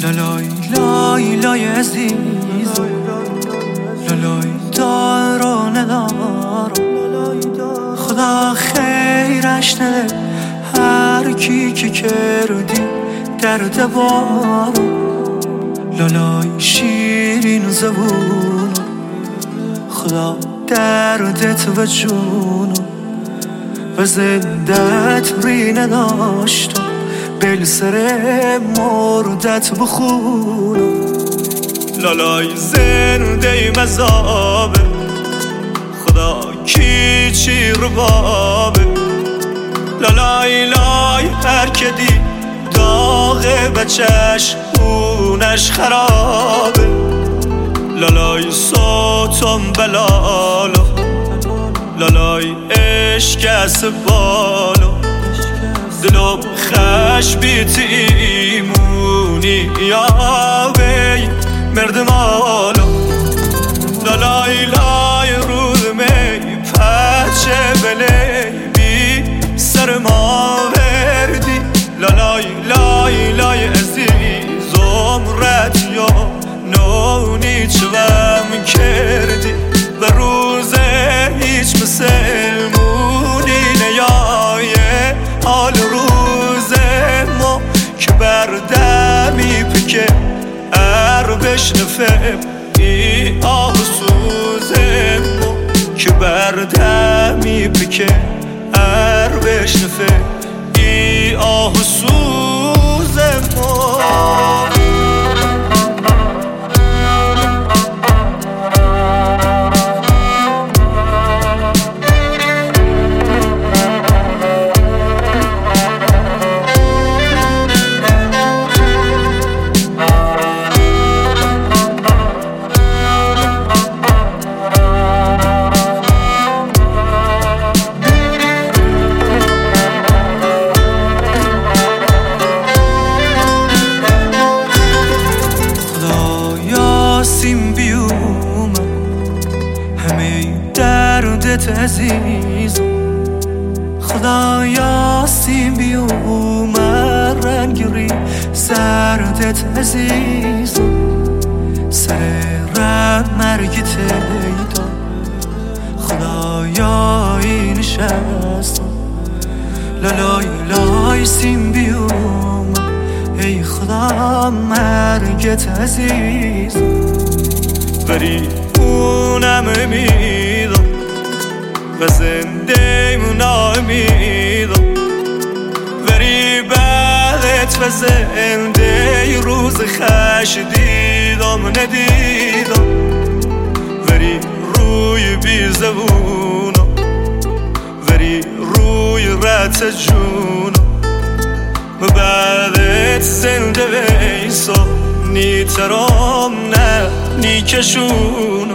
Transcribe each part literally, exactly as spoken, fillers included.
لالای لای لای عزیز لالای دار و ندار خدا خیرش نده هر کی که کردی درد بارو لالای شیرین زبون خدا دردت و جونو و زندت ری نداشتم بل سر مردت بخونو لالای زنده مذابه خدا کی چی ربابه لالای لای هر که دی داغه بچش اونش خرابه لالای صوتم بلالو لالای عشق از بالو دلم خش بیت ایمونی یا وی مرد مالو لالای لای رود می پچه بلی بی سر ما وردی لالای لای لای عزیزم ردیو نونی چوام کردی و روز هیچ مسلمونی نیایه حال روز ما که بردمی پکه ار بشنفه ای آه سوز ما که بردمی پکه ار بشنفه ای آه سوز ما سیم بیوم همه دردت عزیزم خدایا سیم بیوم رنگری سردت عزیزم سر رب مرگت ایدا خدایا این نشستم لالای لای سیم بیوم ای خدا مرگت عزیز ولی اونم امیدم و زنده اون امیدم ولی بعدت و زنده روز خش دیدم ندیدم ولی روی بی زبونم ولی روی رت جونم و بعدت زنده ویسا نیترام نه نیکشونم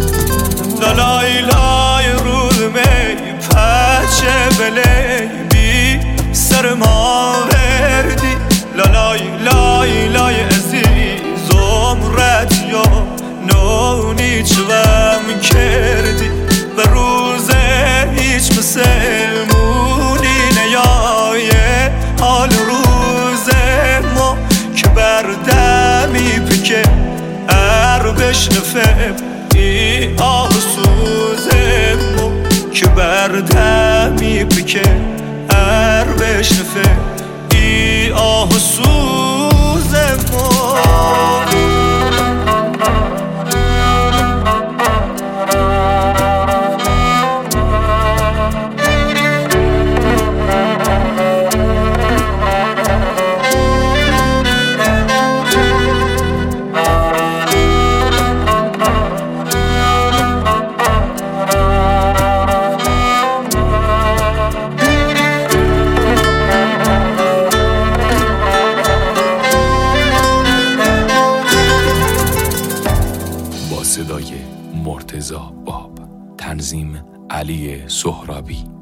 لالای لای رود می پچه بلی بی سر ما وردی لالای لای لای عزیزم ردیو نونی چوام کردی و روز هیچ مسلمونی نیایه حال روز ما که بردمی پکه ار بشنفه ای آه سوز ما که بردمی پکه ار بشنفه ای آه سوز ما صدای مرتضی باب، تنظیم علی سهرابی.